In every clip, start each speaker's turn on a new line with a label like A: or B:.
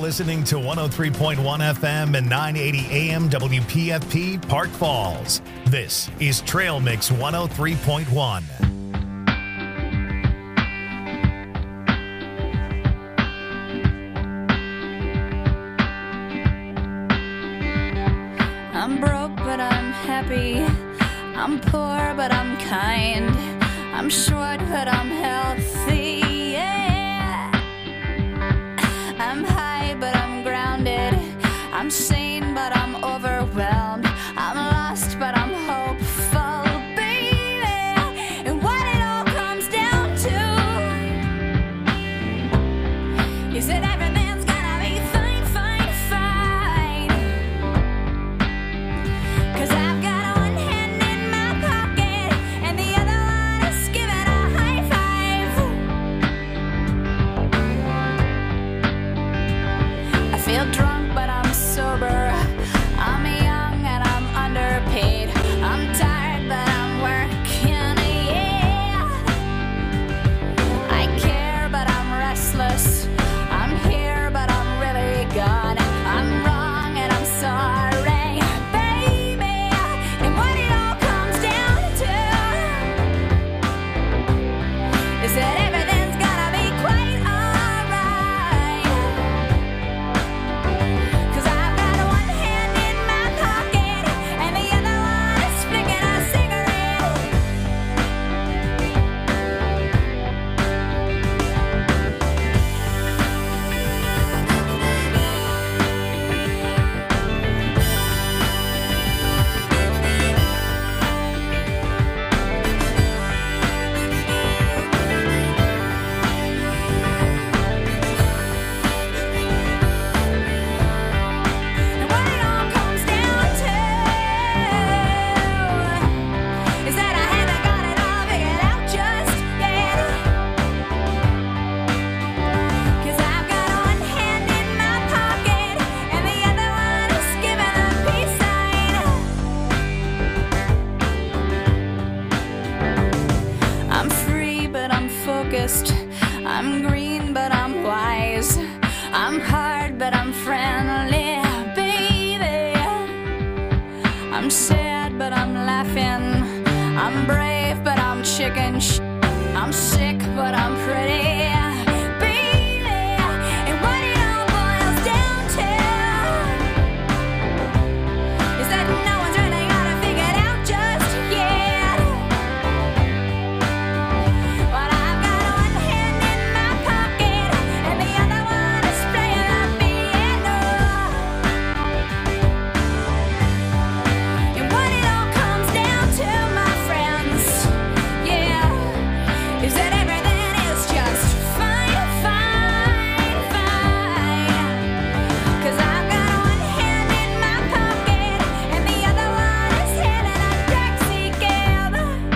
A: listening to 103.1 FM and 980 AM WPFP Park Falls. This is Trail Mix 103.1.
B: I'm broke, but I'm happy. I'm poor, but I'm kind. I'm short, but I'm healthy. Yeah. I'm high, but I'm grounded. I'm sane, but I'm overwhelmed. I'm lost, but I'm hopeful, baby. And what it all comes down to is that everything's gonna be fine, fine, fine. 'Cause I've got one hand in my pocket and the other one is giving a high five. I feel drunk, but I'm sober. I'm young and I'm underpaid. I'm tired, but I'm working, yeah. I care, but I'm restless. I'm here, but I'm really gone. I'm wrong and I'm sorry, baby. And what it all comes down to is that everything's gonna be quite alright. 'Cause I've got one hand in my pocket and the other one is flicking a cigarette. And what it all comes down to is that I haven't got it all figured out just yet. 'Cause I've got one hand in my pocket and the other one is giving a peace sign. I'm free, but I'm focused. I'm green, but I'm wise. I'm hard, but I'm friendly, baby. I'm sad, but I'm laughing. I'm brave, but I'm chicken. I'm sick, but I'm pretty, baby. And what it all boils down to is that no one's really got it figured out just yet. But I've got one hand in my pocket and the other one is playing the piano. And what it all comes down to, my friends, yeah, is that everything is just fine, fine, fine. 'Cause I've got one hand in my pocket and the other one is hailing a taxi cab.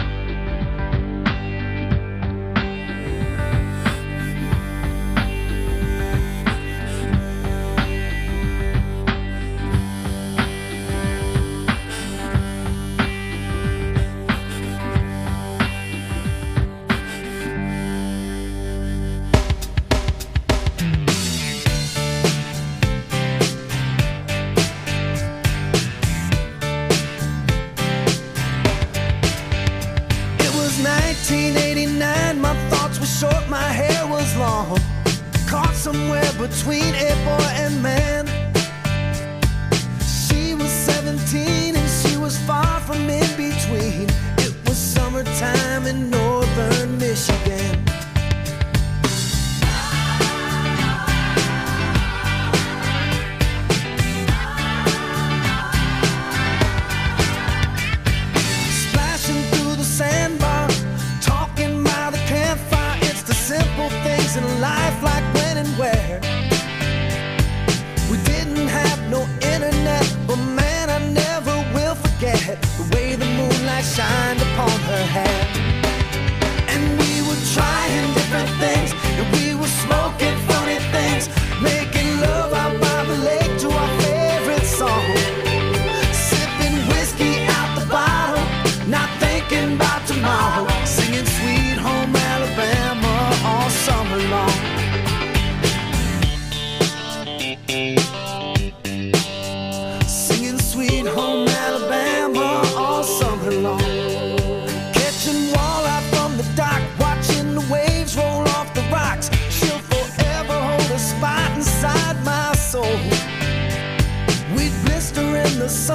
C: It was 1989, my thoughts were short, my hair was long. Caught somewhere between a boy and man. She was 17 and she was far from in between. It was summertime in northern Michigan. Splashing through the sandbar, talking by the campfire. It's the simple things in life, like when and where. We didn't have no internet, but man, I never will forget the way the moonlight shined upon her hair.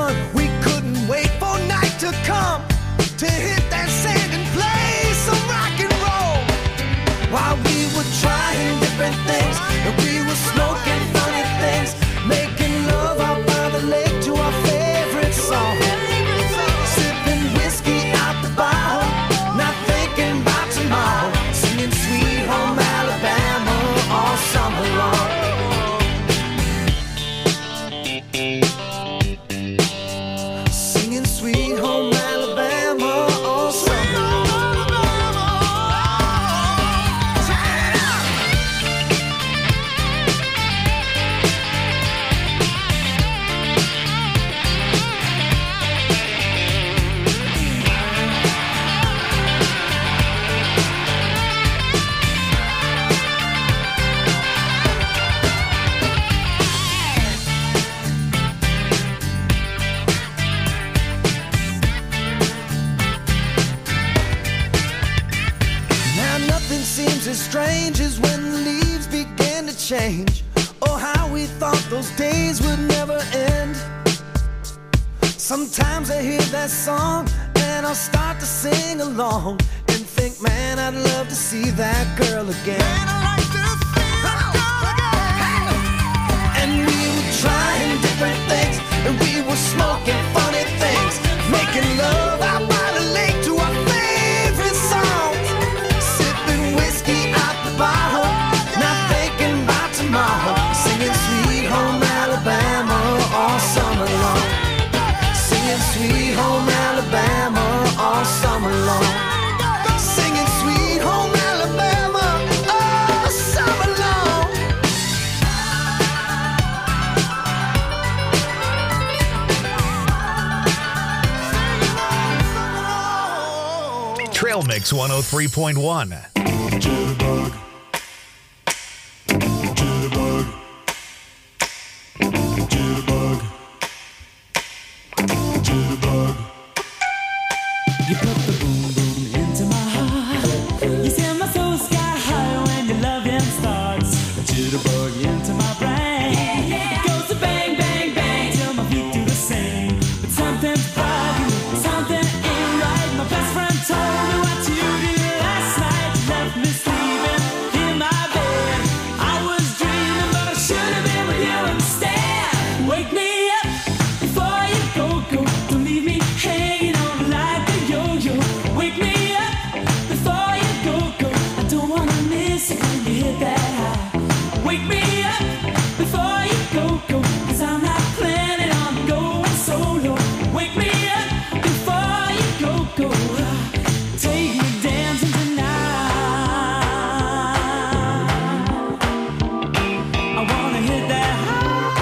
C: fun. We couldn't wait for night to come to hit that sand and play some rock and roll. While we were trying different things, and we were smoking funny things, making love out by the lake to our favorite song. Sipping whiskey out the bottle, not thinking about tomorrow, singing Sweet Home Alabama all summer long. Singing Sweet Home Alabama all summer long. Now nothing seems as strange as when the leaves began to change. Oh, how we thought those days would never end. Sometimes I hear that song and I'll start to sing along and think, man, I'd love to see that girl again. Man, I'd like to see that girl again. And we were trying different things, and we were smoking funny things, making love out by the lake to our favorite songs, sipping whiskey out the bottle, not thinking about tomorrow, singing Sweet Home Alabama all summer long. Singing Sweet Home Alabama all summer long. Singing Sweet Home Alabama all summer long.
A: Trail Mix 103.1.
D: Jitterbug. Jitterbug. Jitterbug. Jitterbug.
E: You put the boom boom into my heart. You send my soul sky high when your loving starts. A jitterbug into my brain. It goes to bang bang bang till my feet do the same. But something's bugging me, something ain't right. My best friend told me what you did last night. You left me sleeping in my bed. I was dreaming, but I should have been with you instead. Wake me up before you go. Don't leave me hanging on like a yo-yo. Wake me up before you go. I don't wanna miss it when you hit that high. Wake me up before you go. 'Cause I'm not planning on going solo. Wake me up before you go. Take me dancing tonight. I wanna hit that high.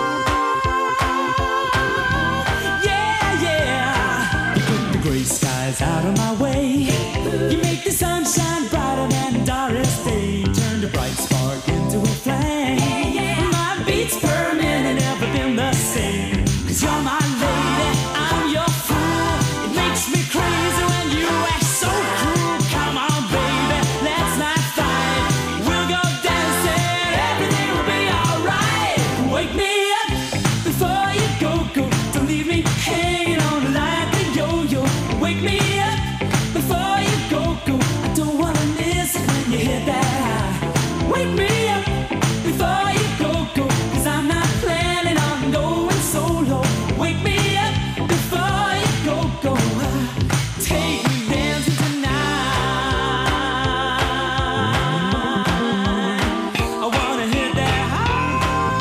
E: Yeah, yeah. You put the gray skies out of my way. You make the sunshine brighter than Doris Day. Turn the bright spark into a flame. My beats per minute never been the same. 'Cause you're my lady, I'm your fool. It makes me crazy when you act so cruel. Come on, baby, let's not fight. We'll go dancing, everything will be alright. Wake me up before you go. Don't leave me hanging on like a yo-yo. Wake me up before you go. I don't wanna miss it when you hit that high. Wake me up before you go. 'Cause I'm not planning on going solo. Wake me up before you go. Take me dancing tonight. I wanna hit that high.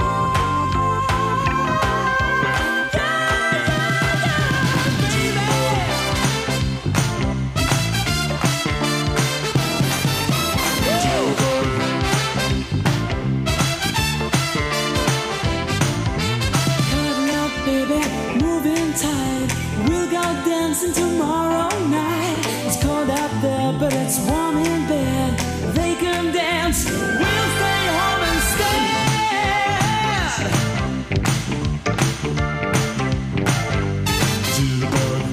E: Cuddle up, baby, moving tight. We'll go dancing tomorrow night. It's cold out there, but it's warm in bed. They can dance, we'll stay home instead.
D: Jitterbug.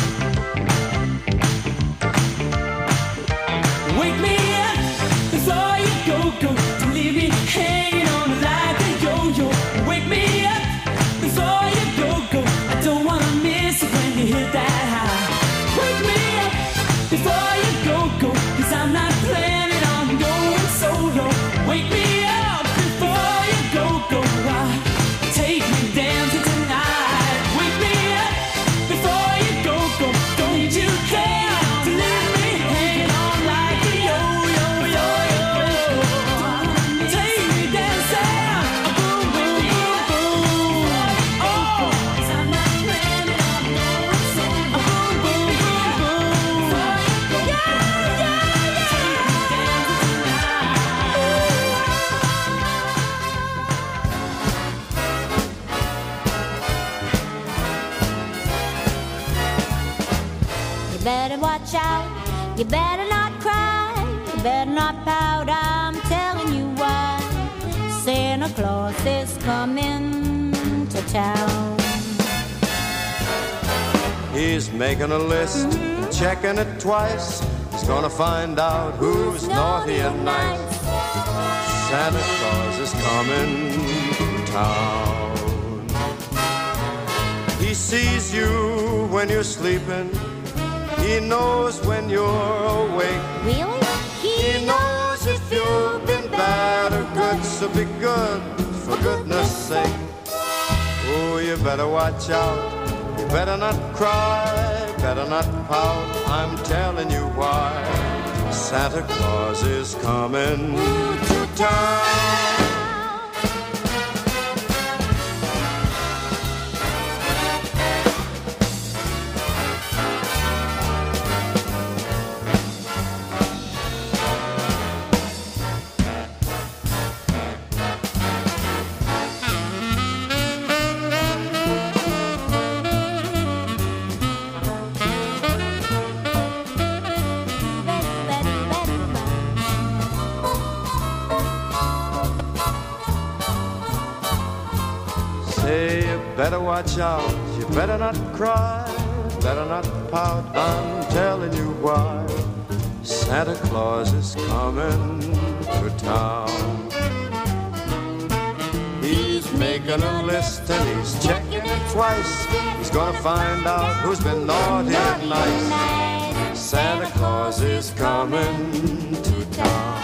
E: Wake me up before you go. Don't leave me hanging on like a yo-yo. Wake me up before you go. I don't
F: You better not cry, you better not pout, I'm telling you why. Santa Claus is coming to town.
G: He's making a list, checking it twice. He's gonna find out who's naughty and nice. Santa Claus is coming to town. He sees you when you're sleeping. He knows when you're awake.
F: Really?
G: He knows if you've been bad or good, so be good, for goodness sake. Oh, you better watch out. You better not cry, better not pout. I'm telling you why. Santa Claus is coming to town. Better watch out, you better not cry, better not pout, I'm telling you why. Santa Claus is coming to town. He's making a list and he's checking it twice. He's gonna find out who's been naughty and nice. Santa Claus is coming to town.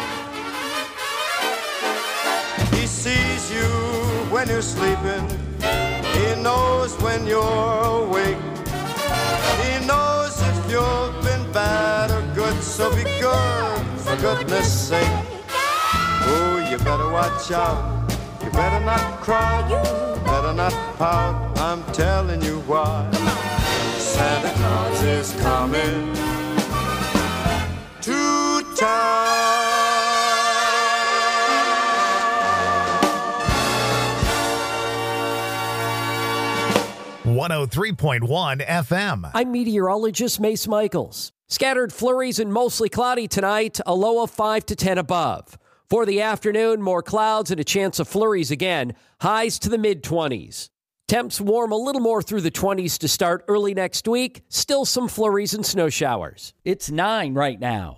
G: He sees you when you're sleeping. He knows when you're awake. He knows if you've been bad or good, so be good, for goodness sake. Oh, you better watch out. You better not cry, better not pout. I'm telling you why. Santa Claus is coming to town.
A: 103.1 FM.
H: I'm meteorologist Mace Michaels. Scattered flurries and mostly cloudy tonight, a low of 5 to 10 above. For the afternoon, more clouds and a chance of flurries again, highs to the mid-20s. Temps warm a little more through the 20s to start early next week, still some flurries and snow showers. It's 9 right now.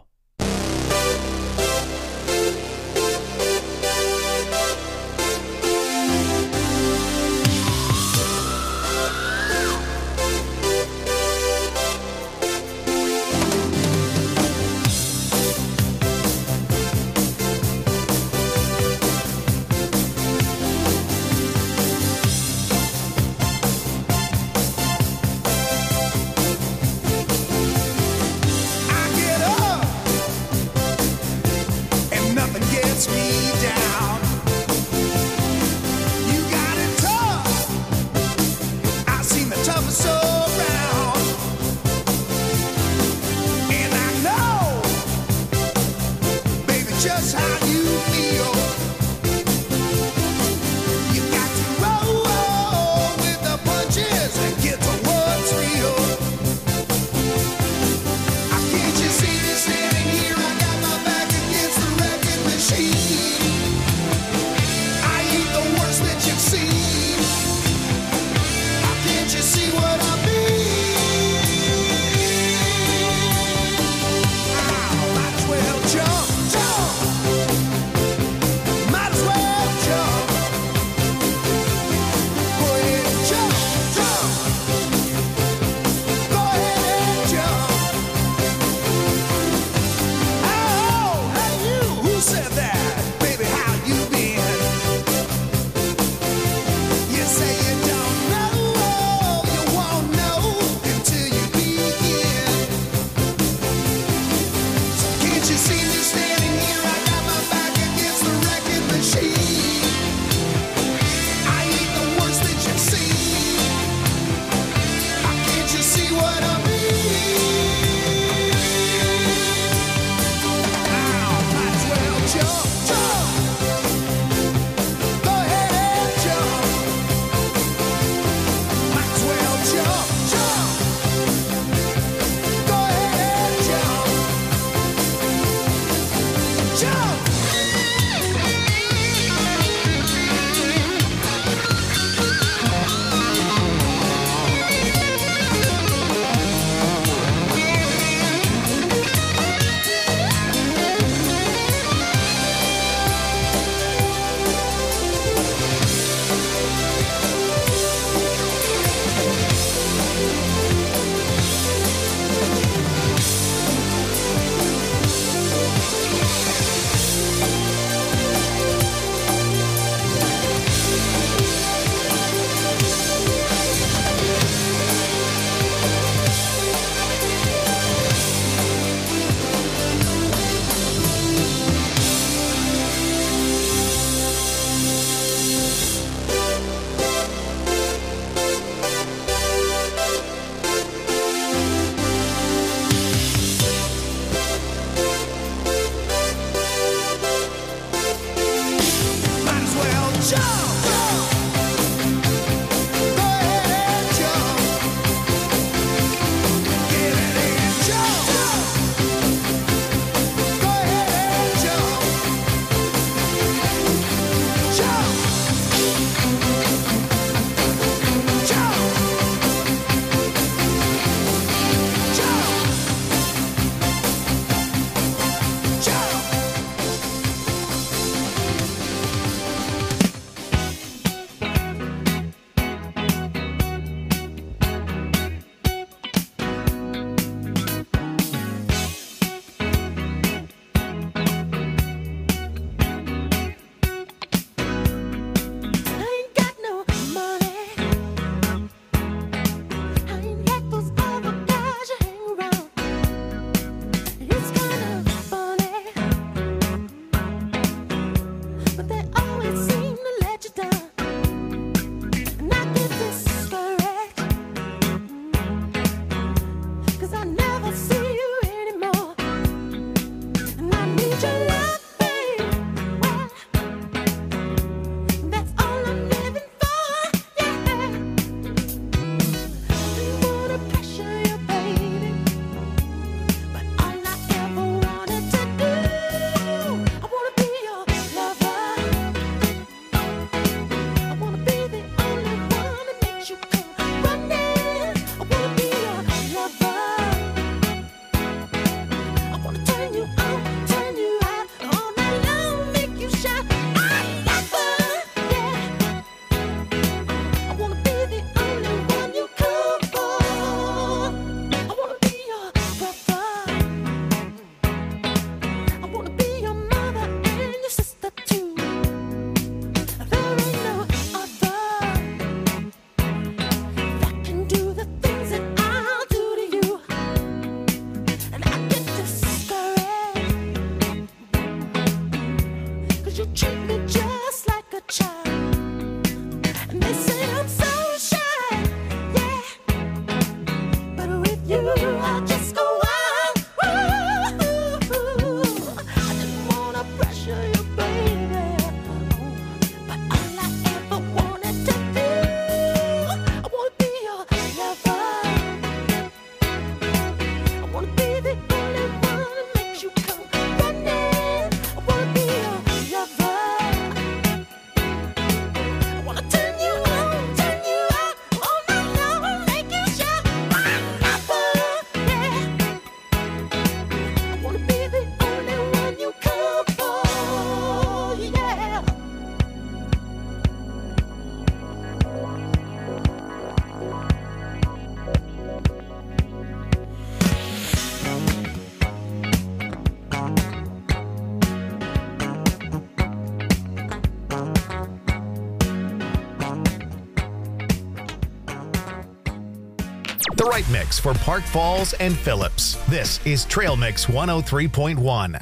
A: right mix for Park Falls and Phillips. This is Trail Mix 103.1.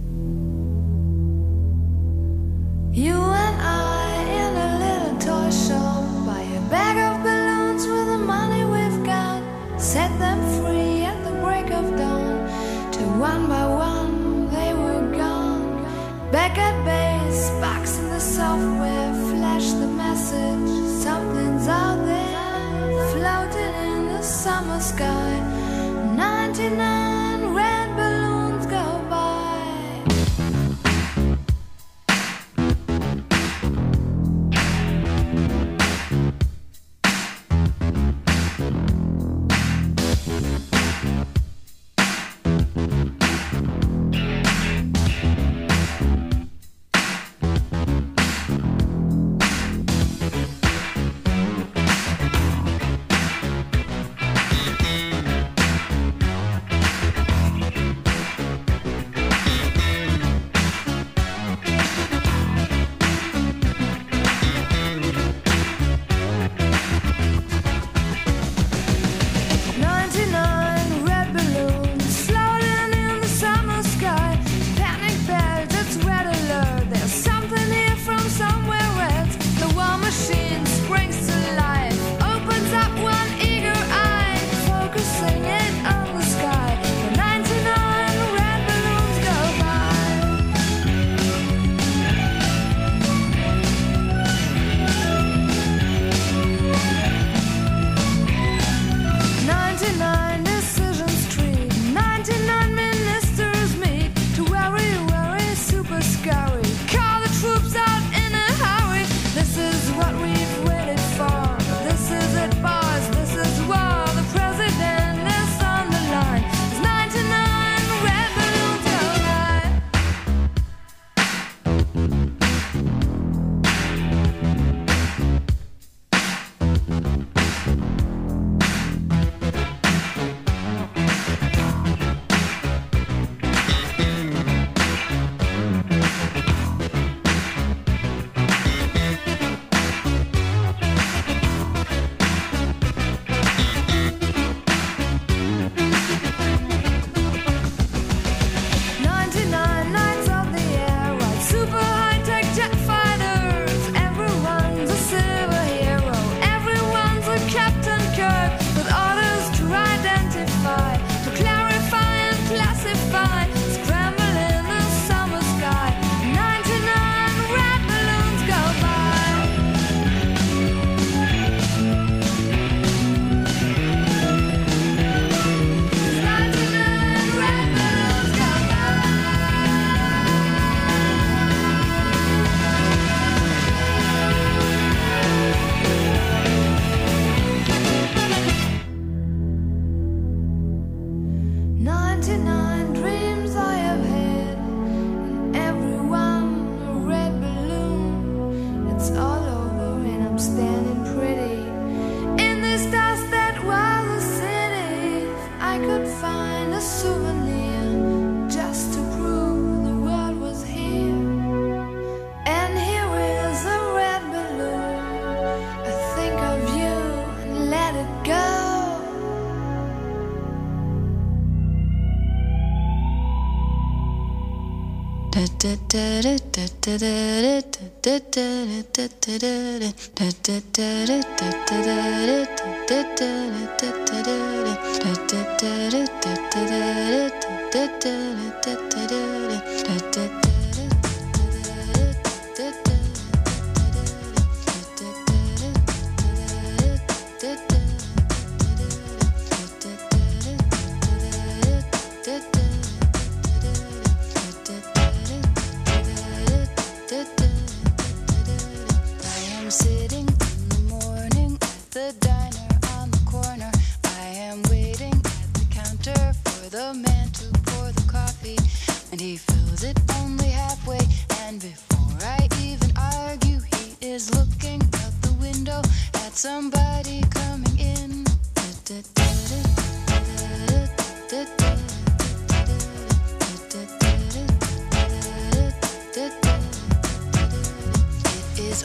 B: You and I in a little toy shop, buy a bag of balloons with the money we've got, set them free at the break of dawn, till one by one they were gone. Back at base, box in the software, flash the message, something's out there, floating in the summer sky. 99 red balloons go by.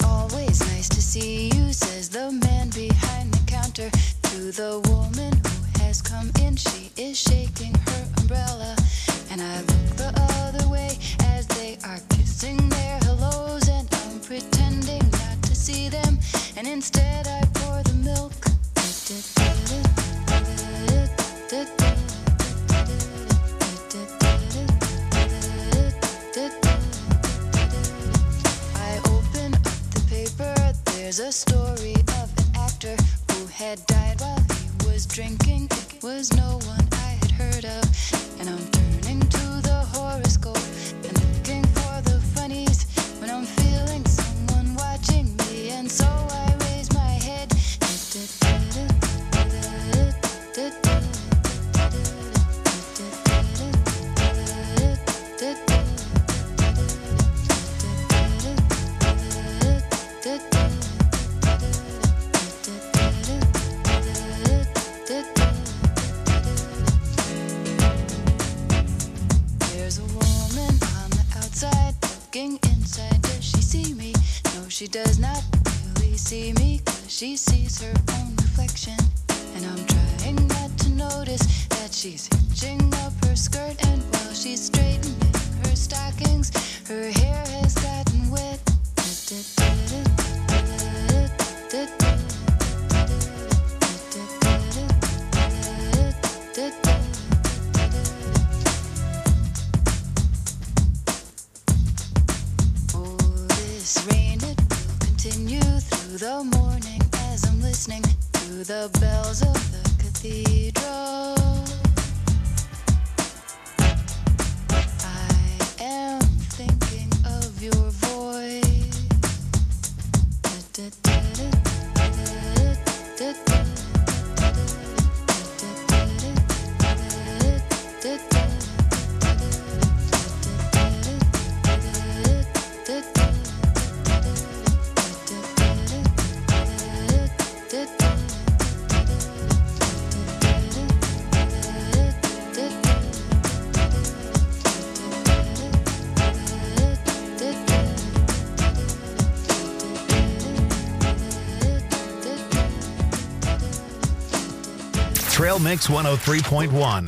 B: Always nice to see you, says the man behind the counter to the woman who There's a story of an actor who had died while he was drinking. It was no one I had heard of. And I'm turning to the horoscope and looking for the funnies when I'm feeling someone watching me. And so I raise my head. There's a woman on the outside looking inside. Does she see me? No, she does not really see me, 'cause she sees her own reflection. And I'm trying not to notice that she's hitching up her skirt, and while she's straightening her stockings, her hair has gotten wet. Oh, this rain, it will continue through the morning as I'm listening to the bells of the cathedral. I am thinking of your voice.
A: Trail Mix 103.1.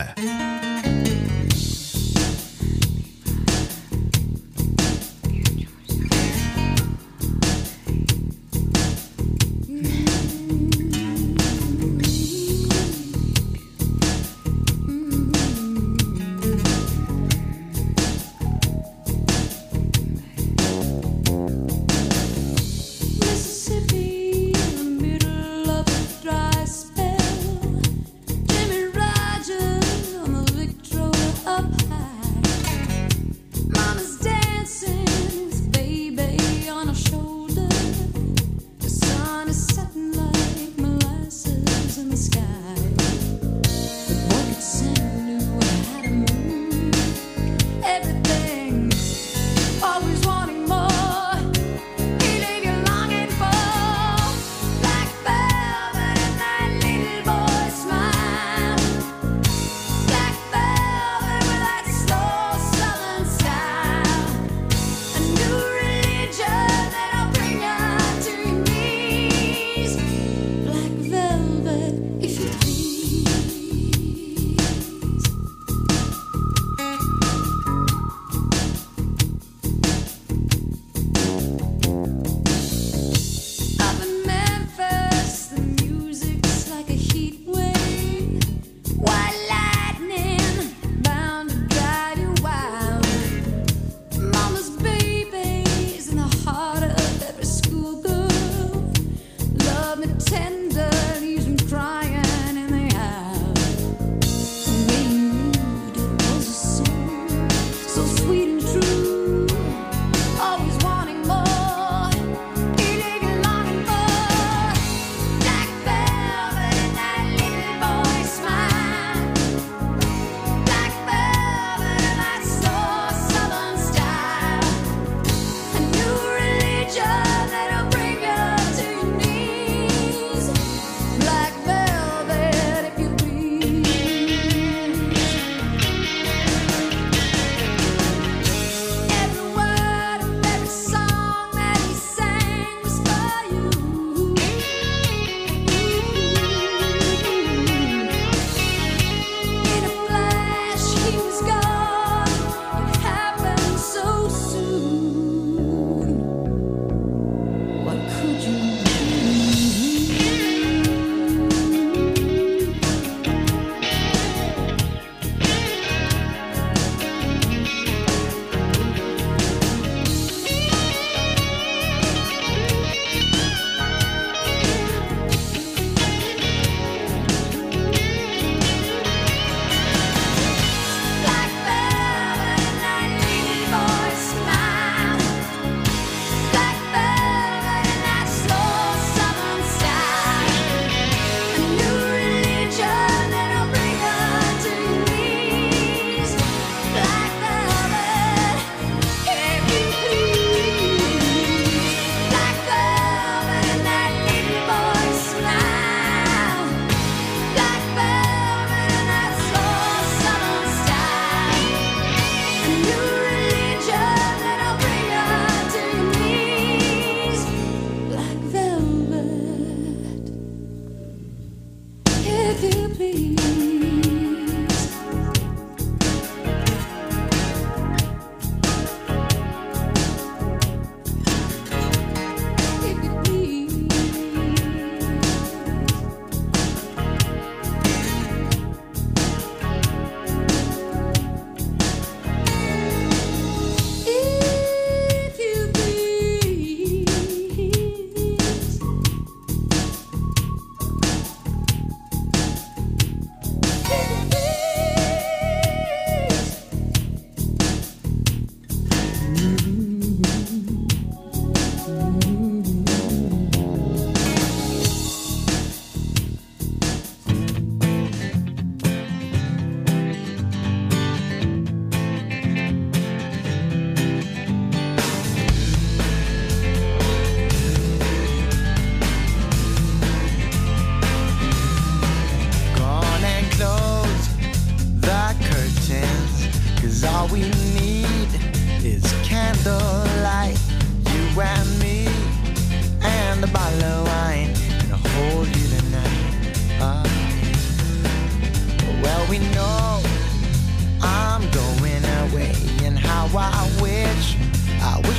I: Mississippi, in the middle of a dry spell. Jimmy Rogers on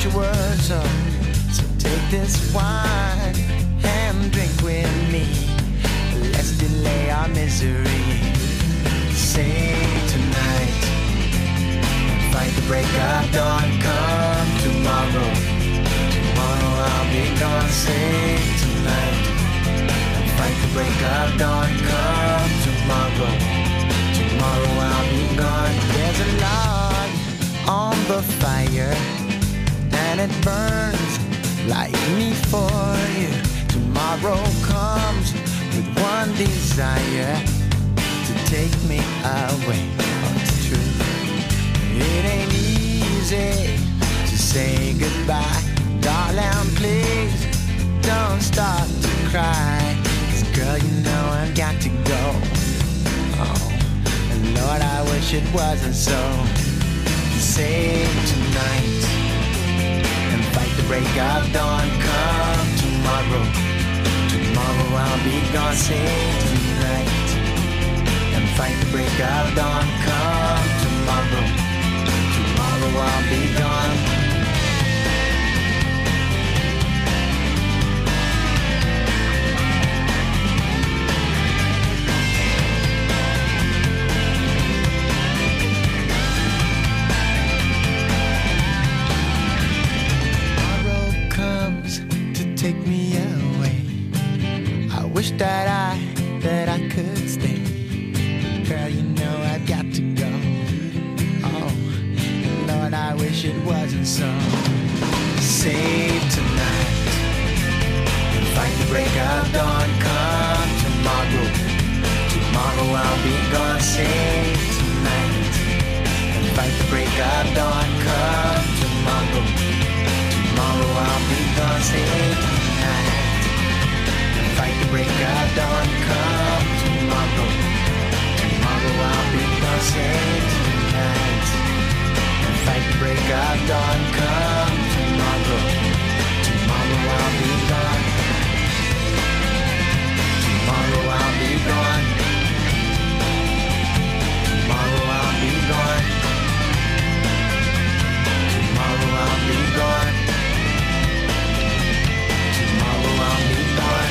C: your words up. So take this wine and drink with me. Let's delay our misery. Sing tonight, fight the break of dawn. Come tomorrow, tomorrow I'll be gone. Sing tonight, fight the break of dawn. Come tomorrow, tomorrow I'll be gone. There's a log on the fire and it burns like me for you. Tomorrow comes with one desire, to take me away. Oh, it's true. It ain't easy to say goodbye. Darling, please don't start to cry. 'Cause girl, you know I've got to go. Oh, and Lord, I wish it wasn't so. Save tonight and fight the break of dawn. Come tomorrow, tomorrow I'll be gone. Save tonight and fight the break of dawn. Come tomorrow, tomorrow I'll be gone. Tomorrow comes to take me away. I wish that I could stay. Girl, you know I've got to go. Oh, Lord, I wish it wasn't so. Save tonight and fight the break of dawn. Come tomorrow, tomorrow I'll be gone. Save tonight and fight the break of dawn. Come tomorrow, tomorrow I'll be gone. Save tonight and fight the break of dawn. Come tomorrow, tomorrow I'll be gone. Save tonight and fight the break of dawn. Come tomorrow, tomorrow I'll be gone. Tomorrow I'll be gone. Tomorrow I'll be gone. Tomorrow I'll be gone. Tomorrow I'll be gone.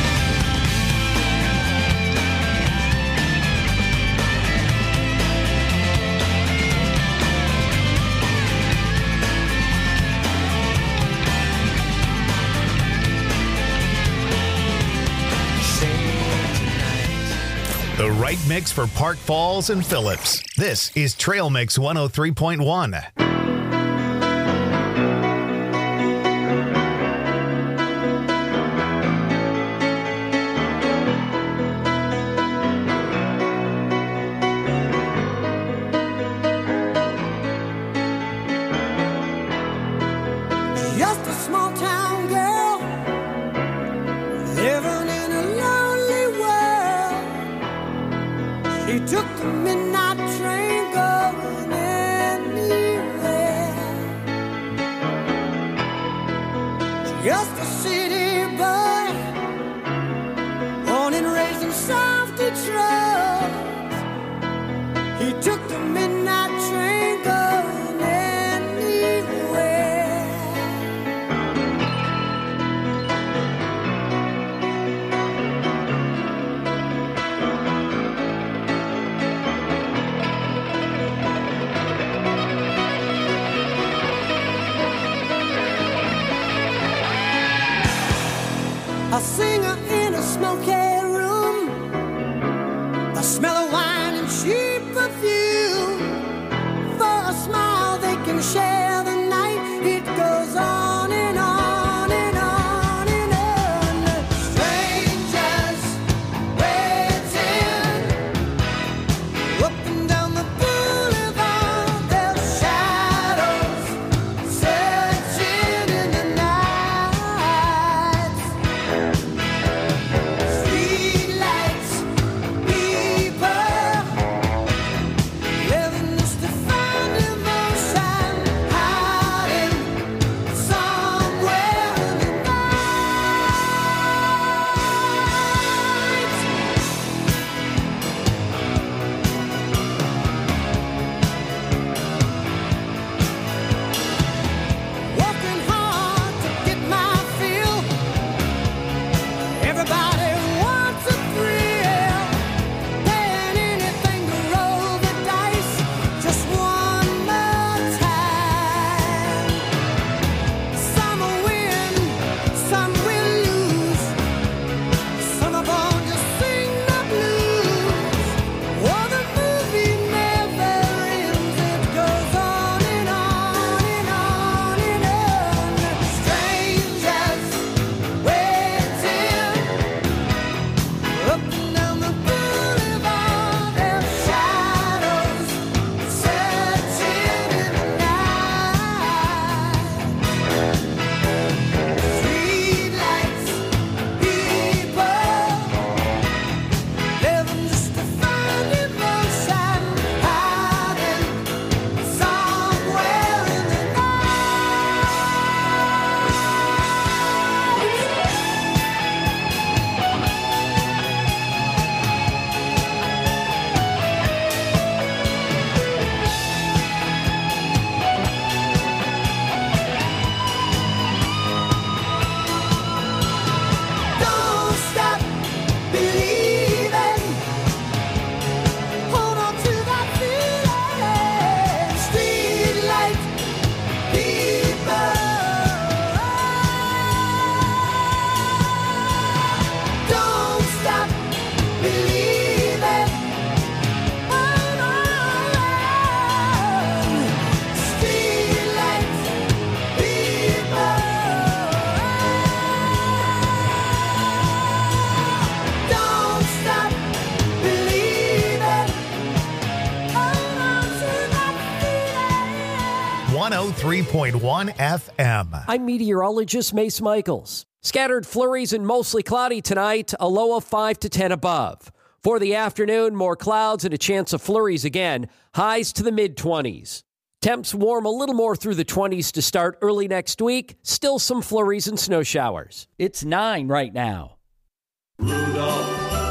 A: The right mix for Park Falls and Phillips. This is Trail Mix 103.1.
C: Just a small town girl living in a lonely world. She took the midnight train going anywhere. Just a city boy, born and raised in South Detroit. He took the midnight train going anywhere. A singer in a smoky room, the smell of wine and cheap perfume. For a smile they can share the night. It goes on and on and on and on. Strangers waiting up and down the boulevard. Their shadows searching in the night. Streetlights, people living just to find emotion.
A: 103.1 FM.
H: I'm meteorologist Mace Michaels. Scattered flurries and mostly cloudy tonight, a low of 5 to 10 above. For the afternoon, more clouds and a chance of flurries again, highs to the mid-20s. Temps warm a little more through the 20s to start early next week. Still some flurries and snow showers. It's 9 right now.
D: Rudolph,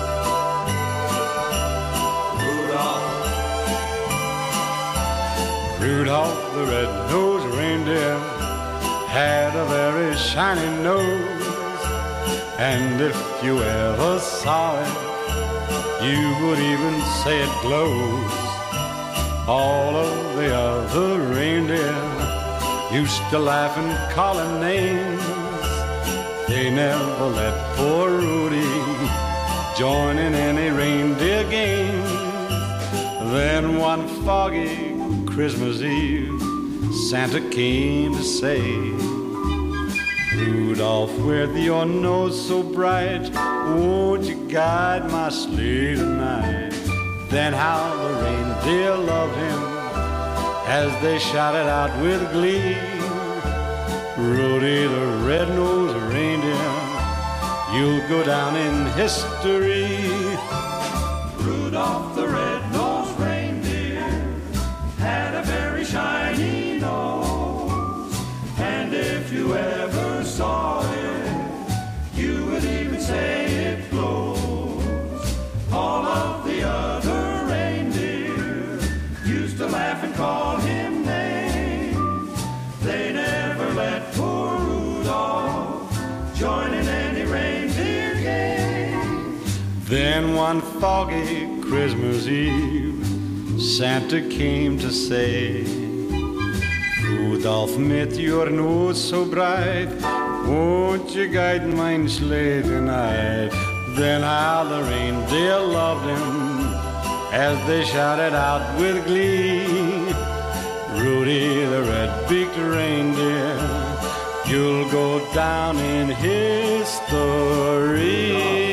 D: Rudolph, Rudolph the red-nosed reindeer had a very shiny nose, and if you ever saw it, you would even say it glows. All of the other reindeer used to laugh and call him names. They never let poor Rudy join in any reindeer games. Then one foggy Christmas Eve, Santa came to say, Rudolph, with your nose so bright, won't you guide my sleigh tonight? Then how the reindeer loved him as they shouted out with glee, Rudy the red-nosed reindeer, you'll go down in history. Rudolph the red-nosed reindeer had a very shiny nose, and if you ever saw it, you would even say it glows. All of the other reindeer used to laugh and call him names. They never let poor Rudolph join in any reindeer games. Then one foggy Christmas Eve, Santa came to say, Rudolph, with your nose so bright, won't you guide my sleigh tonight? Then how the reindeer loved him as they shouted out with glee, Rudy the red-beaked reindeer, you'll go down in history.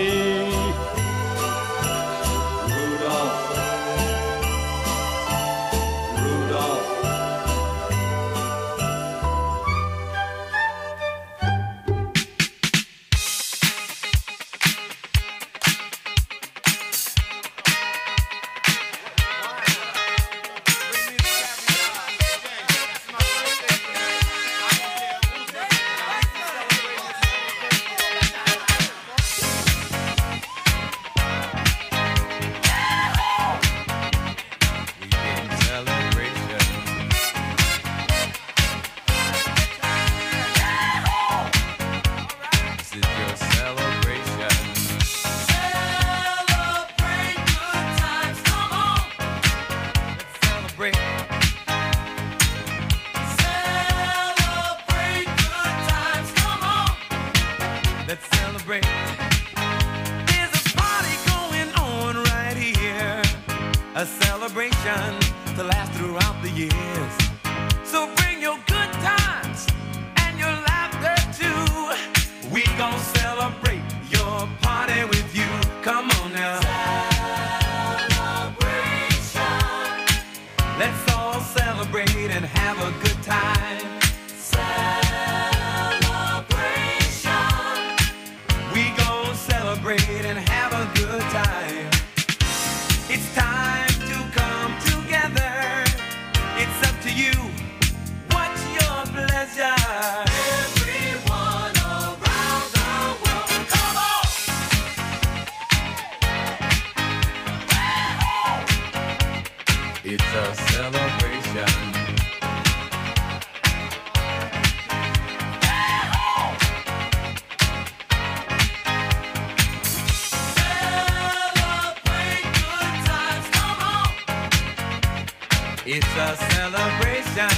I: It's a celebration.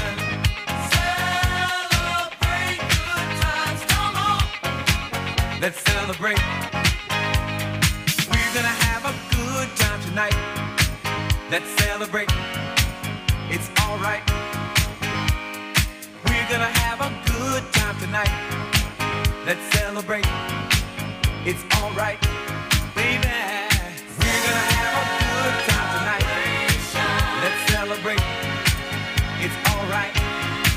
I: Celebrate good times, come on. Let's celebrate. We're gonna have a good time tonight. Let's celebrate. It's alright. We're gonna have a good time tonight. Let's celebrate. It's alright, baby. We're gonna have a good time tonight. Let's celebrate. It's alright.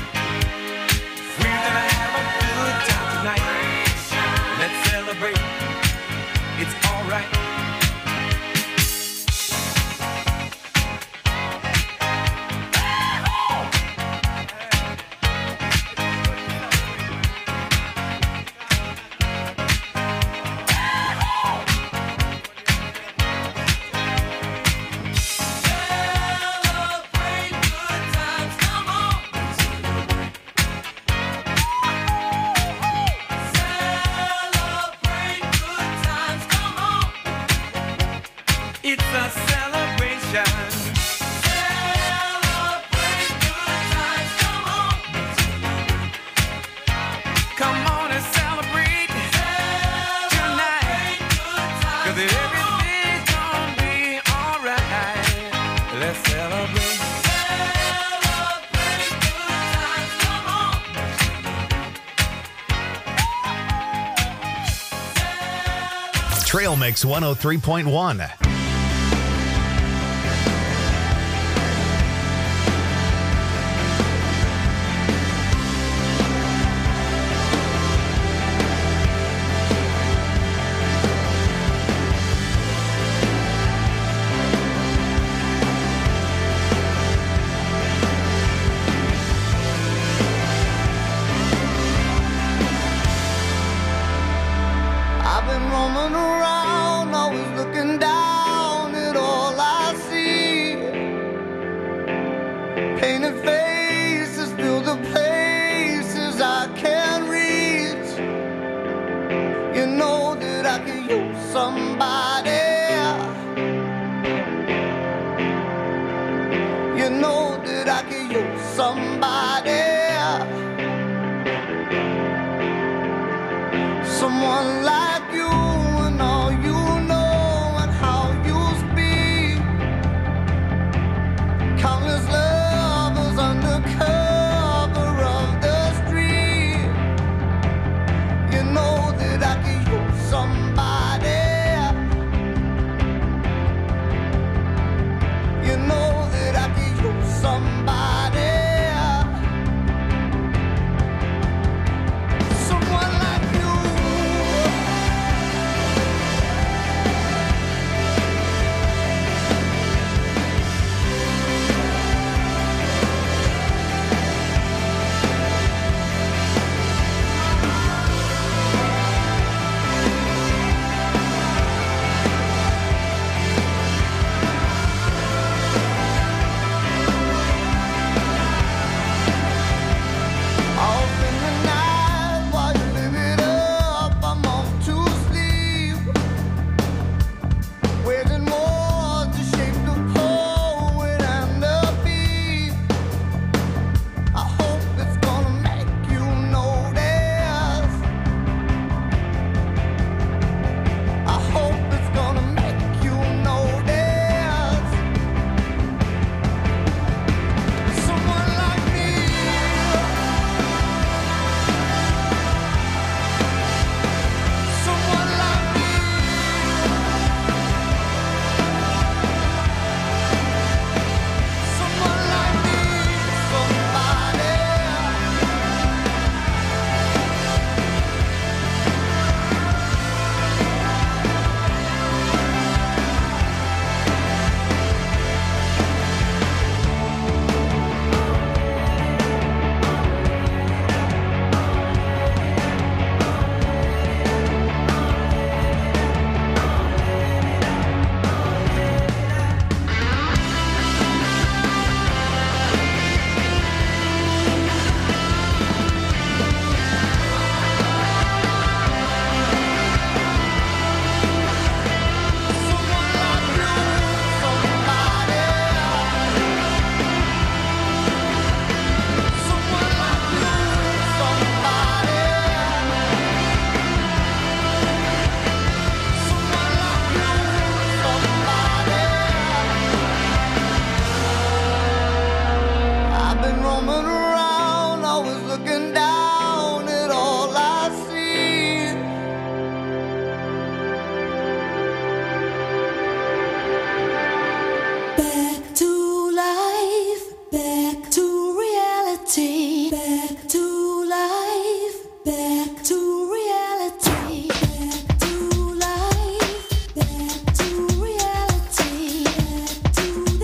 A: Trail Mix 103.1.
C: I've been roaming around, always looking down at all I see. Painted faces fill the places I can't reach. You know that I could use somebody. You know that I could use somebody. Someone like you and all you know and how you speak. Countless lovers under cover of the street. You know that I could use somebody. You know that I could use somebody. Someone like you.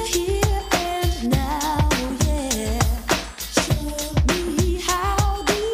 J: Show me how do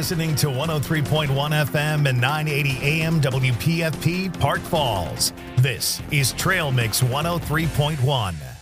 A: listening to 103.1 FM and 980 AM WPFP Park Falls. This is Trail Mix 103.1.